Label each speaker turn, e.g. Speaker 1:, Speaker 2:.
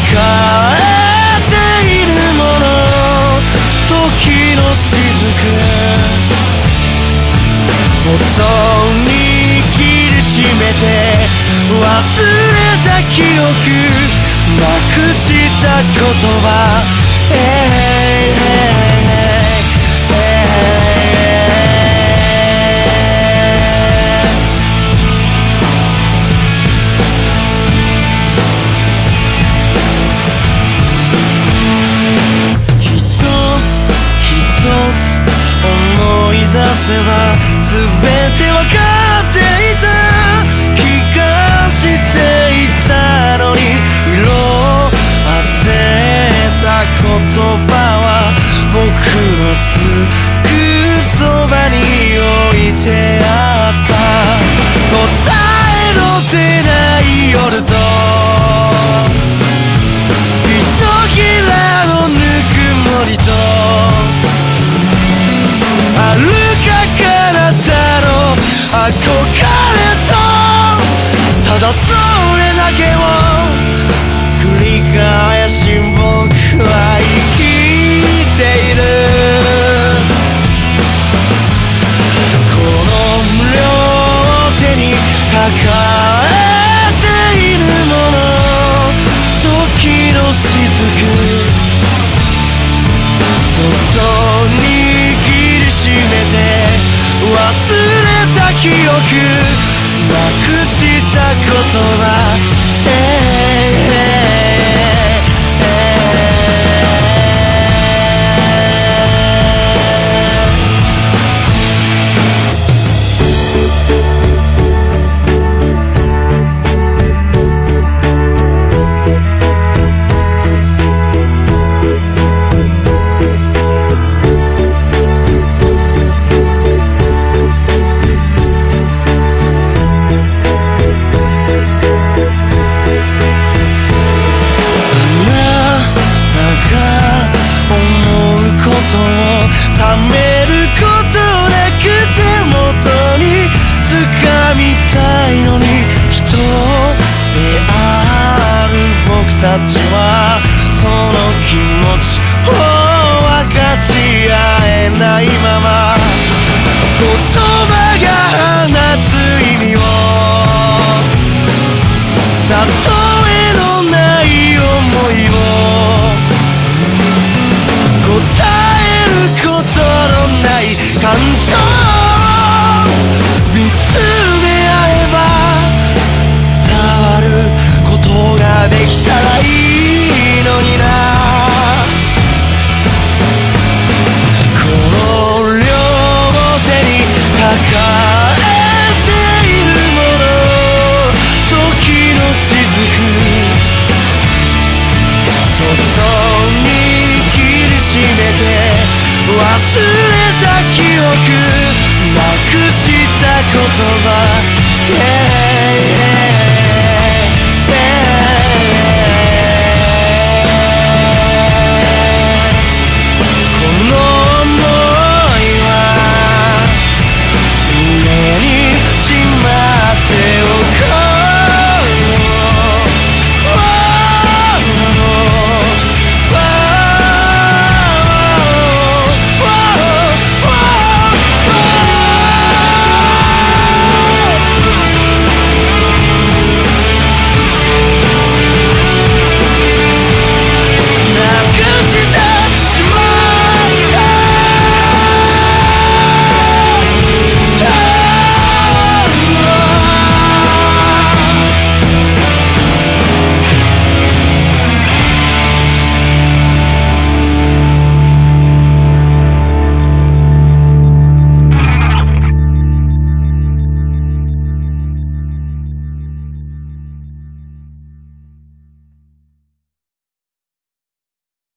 Speaker 1: えているもの、時の雫、外に握りしめて忘れた記憶、なくした言葉、一つ一つ思い出せば全てわかっていた、気がしていたのに色あせた言葉は僕のすぐそばに置いてあった。答えの出ない夜とひときらのぬくもりと遥か彼方の憧れと、ただそれだけを繰り返し僕は生きている。この両手に抱えているもの、時の雫、外に握りしめて忘れた記憶、なくした言葉、冷めることなくて元に掴みたいのに、人である僕たちはその気持ちを分かち合えないまま